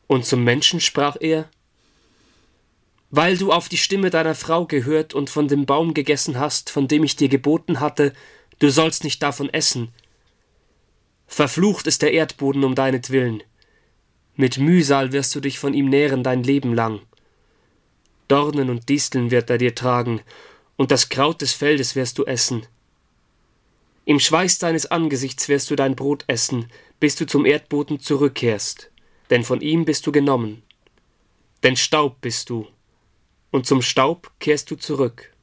Und zum Menschen sprach er: Weil du auf die Stimme deiner Frau gehört und von dem Baum gegessen hast, von dem ich dir geboten hatte, du sollst nicht davon essen. Verflucht ist der Erdboden um deinetwillen. Mit Mühsal wirst du dich von ihm nähren dein Leben lang. Dornen und Disteln wird er dir tragen, und das Kraut des Feldes wirst du essen. Im Schweiß deines Angesichts wirst du dein Brot essen, bis du zum Erdboden zurückkehrst, denn von ihm bist du genommen. Denn Staub bist du, und zum Staub kehrst du zurück.